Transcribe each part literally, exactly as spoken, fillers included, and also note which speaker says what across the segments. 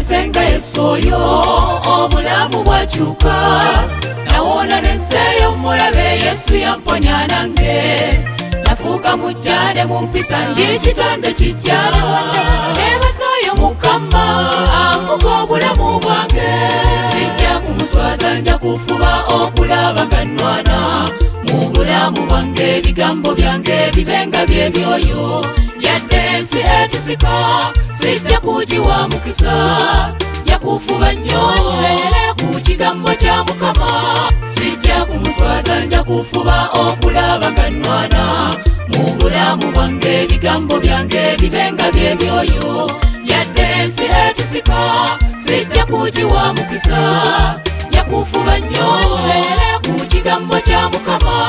Speaker 1: senga yesoyo obulamu bwakyuka nawona nenseyo mulabe Yesu yamponya nange nafuuka mujjane mumpisa ng'ekitonde kijjana nebazayo Mukama afuga obulamu bwange sijja kumuswaza nja kufuba okulaba nga nnwana mu bulamu bwange ebigambo byange bibenga byebyoyo yadde ensi etusika sijja kugiwa mukisa yakufuba nnyo era ku kigambo kya Mukama sijja kumuswaza nja kufuba okulaba nga nnwana mu bulamu bwange ebigambo byange bibenga byebyoyo yadde ensi etusika sijja kugiwa mukisa yakufuba nnyo era ku kigambo kya Mukama.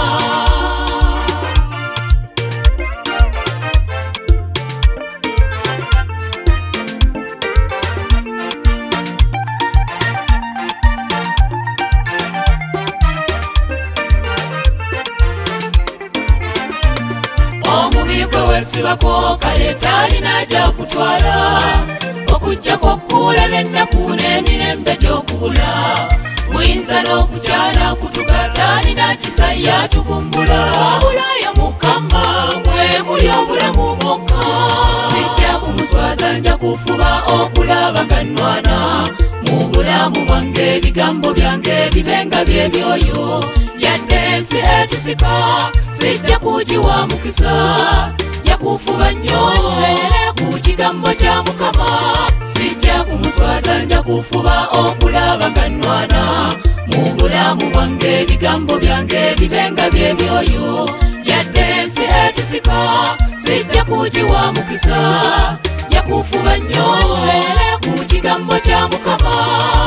Speaker 1: Omubigwe wesibako kale talina ajja kutwala okujjako kulaba ennaku n'emirembe gy'okubula muyinza n'okukyala kutuga talina kisa yatugumbula obulayo Mukama mwe muli obulamu mwokka sijja kumuswaza nja kufuba okulaba nga nnwana mu bulamu bwange ebigambo byange bibenga byebyoyo yadde ensi etusika sijja kugiwa mukisa yakufuba nnyo era ku kigambo kya Mukama sijja kumuswaza nja kufuba okulaba nga nnwana mu bulamu bwange ebigambo byange bibenga byebyoyo yadde ensi etusika sijja kugiwa mukisa yakufuba nnyo era ku kigambo kya Mukama.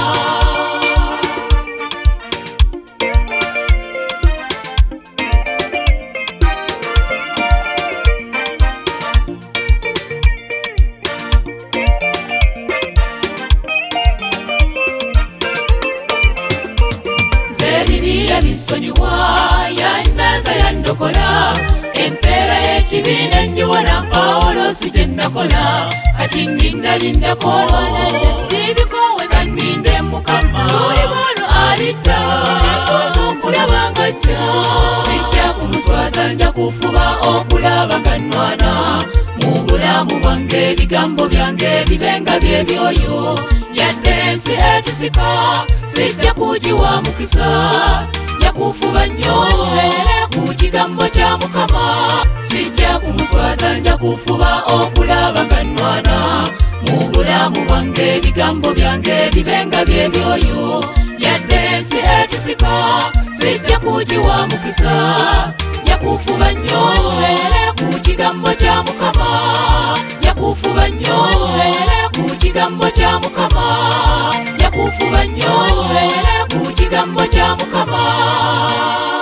Speaker 1: Ebibiya binsonyiwa yannaza yandokola empeera y'ekibiina njiwona mpawolosi gye nakola kati ndindalindako olwanadde siibikowe kanninde Mukama tuli bwano alidda ensonzi okulaba ng'ajja sijja kumuswaza nja kufuba okulaba nga nnwana mu bulamu bwange ebigambo byange bibenga byebyoyo yadde ensi etusika sijja kugiwa mukisa yakufuba nnyo era ku kigambo kya Mukama sijja kumuswaza nja kufuba okulaba nga nnwana mu bulamu bwange ebigambo byange bibenga byebyoyo yadde ensi etusika sijja kugiwa mukisa yakufuba nnyo era ku kigambo kya Mukama yakufuba nnyo era ku kigambo kya Mukama yakufuba nnyo era ku kigambo kya Mukama.